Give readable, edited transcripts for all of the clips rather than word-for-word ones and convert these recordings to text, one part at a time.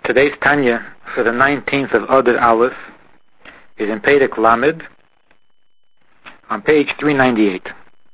Today's Tanya for the 19th of Adar Aleph is in Perek Lamed on page 398.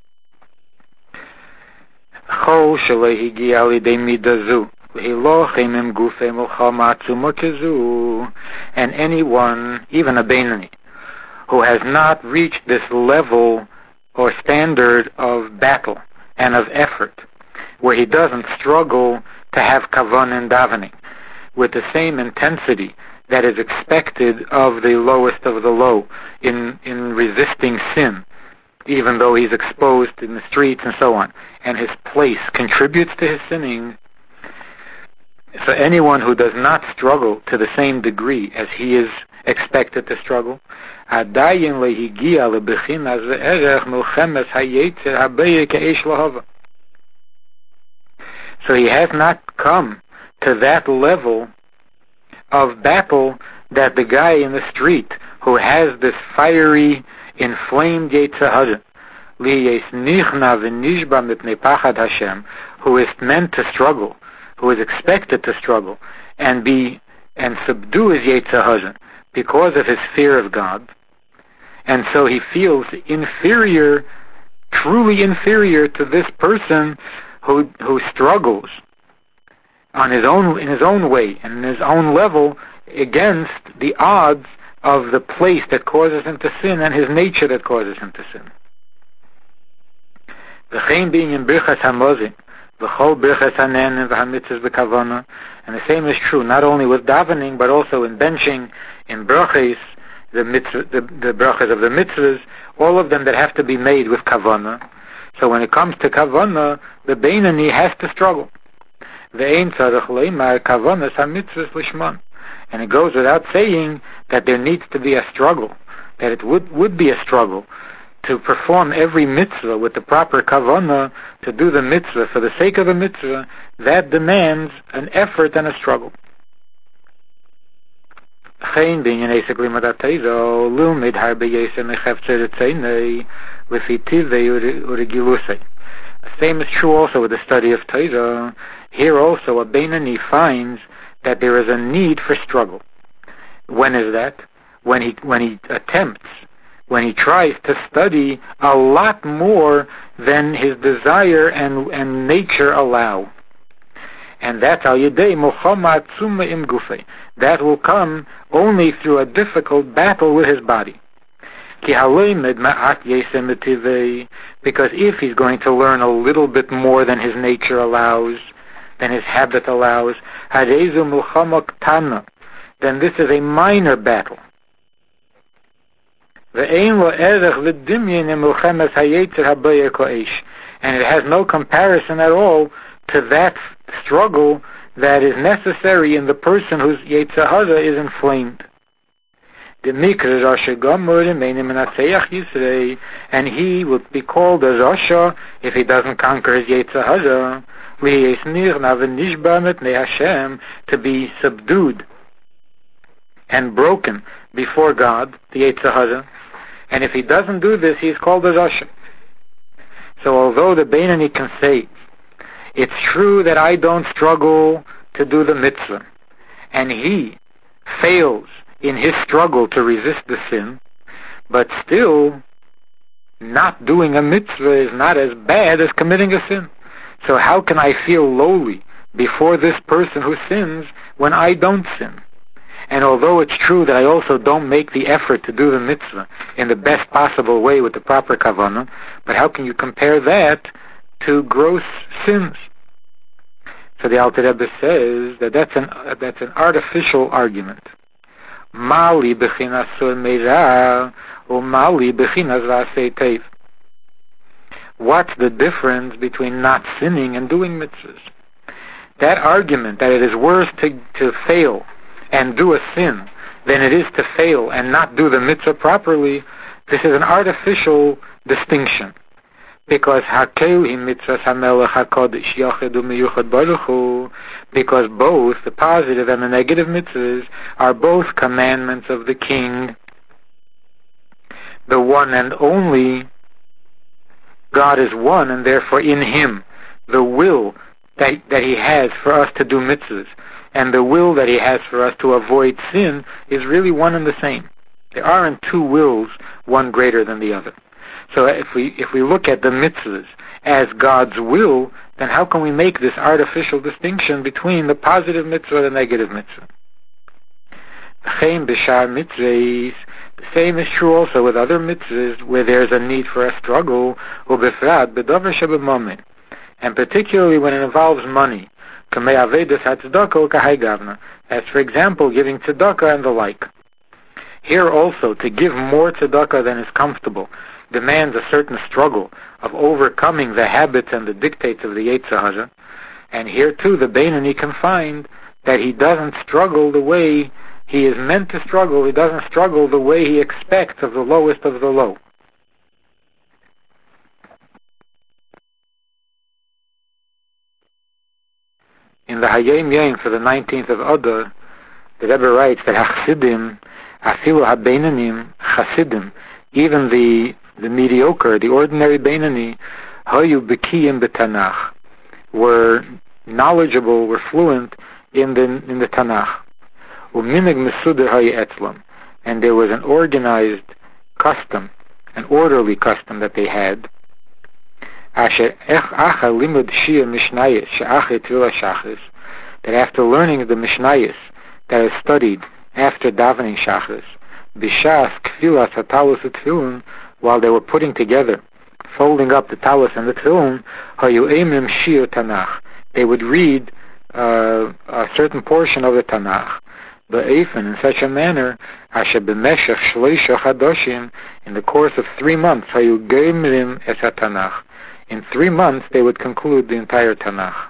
Chol shelo higia lidei midah zu v'hilochem im gufei milchama atzuma kezu, and anyone, even a Beinoni, who has not reached this level or standard of battle and of effort, where he doesn't struggle to have kavanah and davening with the same intensity that is expected of the lowest of the low in resisting sin, even though he's exposed in the streets and so on, and his place contributes to his sinning. So anyone who does not struggle to the same degree as he is expected to struggle, adayin lehigia lebechinas ve'erech milchemes hayetzer habeye ke'esh lahava. So he has not come to that level of battle that the guy in the street who has this fiery, inflamed Yetzer Hara, liyes nichna v'nishba mipnei pachad Hashem, who is meant to struggle, who is expected to struggle, and subdue his Yetzer Hara because of his fear of God, and so he feels inferior, truly inferior to this person who struggles in his own way and in his own level against the odds of the place that causes him to sin and his nature that causes him to sin. V'chein being in birchas hamozin, v'chol birchas hanen v'hamitzvos b'kavana, and the same is true not only with davening but also in benching, in brachas, the brachas of the mitzvahs, all of them that have to be made with kavana. So when it comes to kavana, the Beinoni has to struggle. Ve'ein tzarich leimar kavanas hamitzvos lishman. And it goes without saying that there needs to be a struggle, that it would be a struggle to perform every mitzvah with the proper kavanah, to do the mitzvah for the sake of the mitzvah. That demands an effort and a struggle. Same is true also with the study of Torah. Here also a Beinoni finds that there is a need for struggle. When is that? When he tries to study a lot more than his desire and nature allow. And that's al yedei milchama atzuma im gufei. That will come only through a difficult battle with his body. Ki haloimed ma'at yesem mitivei, because if he's going to learn a little bit more than his nature allows, than his habit allows, harezu milchama ktana, then this is a minor battle. Ve'ein lo erech l'dimyin milchemes hayetzer habeye ko'esh, and it has no comparison at all to that struggle that is necessary in the person whose Yetzer Hara is inflamed. And he will be called a Rasha if he doesn't conquer his Yetzer Hara, to be subdued and broken before God, the Yetzer Hara. And if he doesn't do this, he is called a Rasha. So although the Beinoni can say, it's true that I don't struggle to do the mitzvah, and he fails in his struggle to resist the sin, but still not doing a mitzvah is not as bad as committing a sin. So how can I feel lowly before this person who sins when I don't sin? And although it's true that I also don't make the effort to do the mitzvah in the best possible way with the proper kavanah, but how can you compare that to gross sins? So the Alter Rebbe says that that's an artificial argument. Mali bechinas sur meira, or mali bechinas v'asei teiv. What's the difference between not sinning and doing mitzvahs? That argument that it is worse to fail and do a sin than it is to fail and not do the mitzvah properly, this is an artificial distinction. Because because both the positive and the negative mitzvahs are both commandments of the King, the one and only. God is one, and therefore in Him the will that He has for us to do mitzvahs and the will that he has for us to avoid sin is really one and the same. There aren't two wills, one greater than the other. So if we look at the mitzvahs as God's will, then how can we make this artificial distinction between the positive mitzvah and the negative mitzvah? The same is true also with other mitzvahs where there's a need for a struggle, and particularly when it involves money, as for example giving tzedakah and the like. Here also, to give more tzedakah than is comfortable demands a certain struggle of overcoming the habits and the dictates of the Yetzer Hara, and here too the Beinoni can find that he doesn't struggle the way he is meant to struggle. He doesn't struggle the way he expects of the lowest of the low. In the Hayom Yom for the 19th of Adar, the Rebbe writes that Hasidim, Afilu HaBeinonim, Chasidim, even the mediocre, the ordinary Beinoni, Hayu Bekiyim B'Tanach, were knowledgeable, were fluent in the Tanakh. U'minig Mesuder Hayu Etzlam, and there was an organized custom, an orderly custom that they had. That after learning the Mishnayos that is studied after davening Shachris, Bishas Kfilas HaTalus HaTfilun, while they were putting together, folding up the talus and the tefillin, Hayu Eimim Shir Tanakh, they would read a certain portion of the Tanakh, Ba'efen, in such a manner, Asher B'meshach Shloisha Chadoshim, in the course of 3 months, Hayu Geimrim Es HaTanakh, in 3 months they would conclude the entire Tanakh.